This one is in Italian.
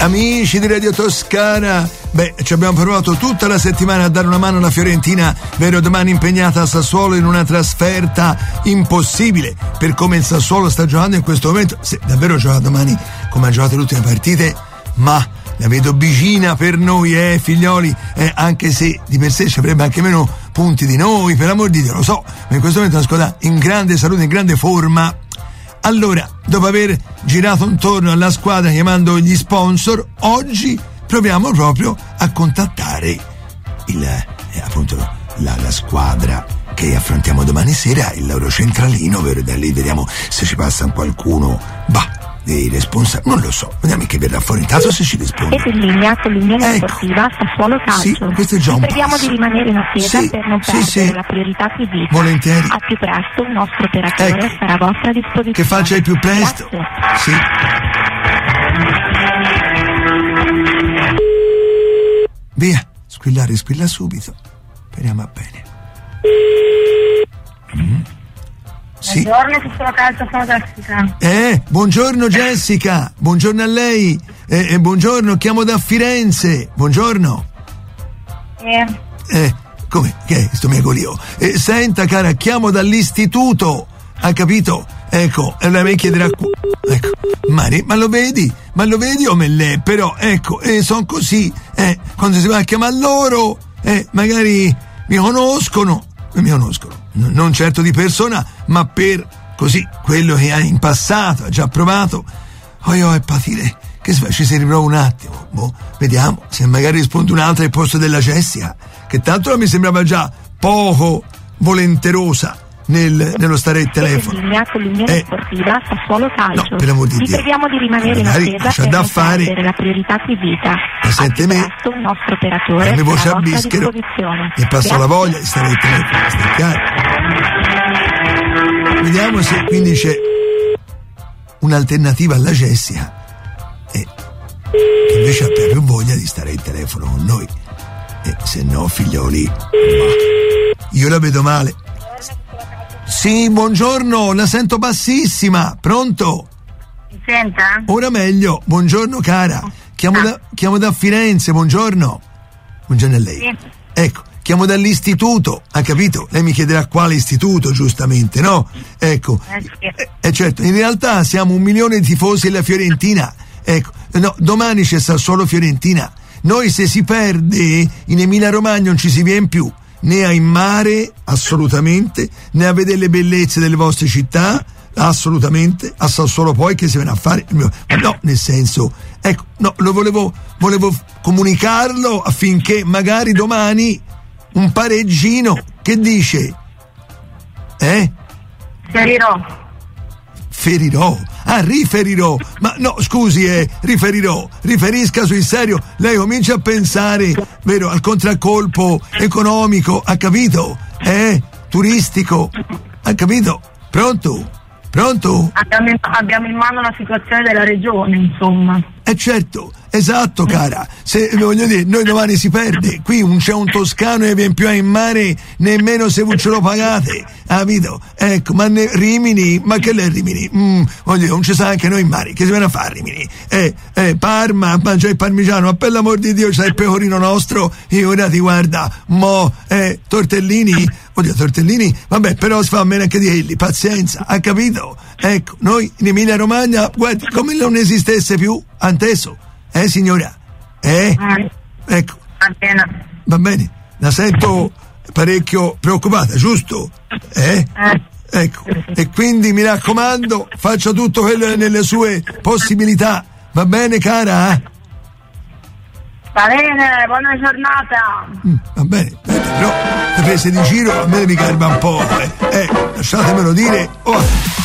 Amici di Radio Toscana, ci abbiamo provato tutta la settimana a dare una mano alla Fiorentina, vero, domani impegnata a Sassuolo in una trasferta impossibile per come il Sassuolo sta giocando in questo momento. Se davvero gioca domani come ha giocato le ultime partite, ma la vedo vicina per noi, figlioli, anche se di per sé ci avrebbe anche meno punti di noi, per amor di Dio, lo so, ma in questo momento è una squadra in grande salute, in grande forma. Allora, dopo aver girato intorno alla squadra chiamando gli sponsor, oggi proviamo proprio a contattare la squadra che affrontiamo domani sera, il loro centralino, da lì vediamo se ci passa qualcuno, dei responsabili, non lo so, vediamo che verrà fuori, intanto se ci risponde. Siete in linea con l'Unione Sportiva Sassuolo Calcio. Sì, questo è già un passo. Speriamo di rimanere in attesa per non perdere la priorità acquisita. Volentieri. Al più presto il nostro operatore sarà a vostra disposizione. Che faccia il più presto. Grazie. Sì. Via, squilla subito. Speriamo bene. Sì. Buongiorno, Sassuolo Calcio, sono Jessica. Buongiorno Jessica, buongiorno a lei. Buongiorno, chiamo da Firenze. Buongiorno. Come? Che è sto miagolio? Senta cara, chiamo dall'istituto. Ha capito? Ecco, e lei mi chiederà. Ecco, Mari, ma lo vedi o me l'è? Però, ecco, sono così. Quando si va a chiamare loro, magari mi conoscono. Non certo di persona, ma per così quello che ha in passato, ha già provato. È patire. Che si fa? Ci si riprova un attimo. Vediamo se magari risponde un'altra al posto della Jessica, che tanto mi sembrava già poco volenterosa nello stare al telefono. Con l'Unione Sportiva Sassuolo Calcio. No, per l'amor di Dio. Vi preghiamo di rimanere in attesa per non perdere la priorità acquisita. Ma sente me? Il nostro operatore mi voce sarà a a vostra bischero disposizione. e passo la voglia di stare al telefono, sta chiaro? Vediamo se quindi c'è un'alternativa alla Jessica, che invece ha proprio voglia di stare al telefono con noi. Se no, figlioli, io la vedo male. Sì, buongiorno, la sento bassissima. Pronto? Mi senta? Ora meglio. Buongiorno cara. Chiamo da Firenze, buongiorno. Buongiorno a lei. Sì. Ecco, chiamo dall'istituto, ha capito? Lei mi chiederà quale istituto, giustamente, no? Ecco. Certo, in realtà siamo 1 milione di tifosi della Fiorentina. Ecco, no, domani c'è solo Fiorentina. Noi se si perde in Emilia Romagna non ci si viene più. Né a in mare, assolutamente, né a vedere le bellezze delle vostre città, assolutamente, a Sassuolo poi che si viene a fare il mio. No, nel senso, ecco, no, lo volevo comunicarlo affinché magari domani un pareggino, che dice? Ferirò. Riferirò. Ma no, scusi, riferisca sul serio. Lei comincia a pensare, vero, al contraccolpo economico, ha capito? Turistico, ha capito? Pronto? Abbiamo in mano la situazione della regione, insomma. Certo, esatto cara. Se voglio dire, noi domani si perde. Qui non c'è un toscano che viene più in mare nemmeno se voi ce lo pagate, capito? Ecco, ma Rimini, ma che l'è Rimini? Voglio dire, non ci sa anche noi in mare, che si viene a fare Rimini? Parma, mangia il parmigiano, ma per l'amor di Dio c'è il pecorino nostro e ora ti guarda, tortellini, vabbè, però si fa a meno anche di quelli, pazienza, ha capito? Ecco, noi in Emilia Romagna, guardi, come non esistesse più, anteso, signora? Ecco. Va bene, la sento parecchio preoccupata, giusto? Ecco, e quindi mi raccomando, faccia tutto quello che è nelle sue possibilità, va bene cara? Va bene, buona giornata. Va bene, però le prese di giro a me mi garba un po', lasciatemelo dire.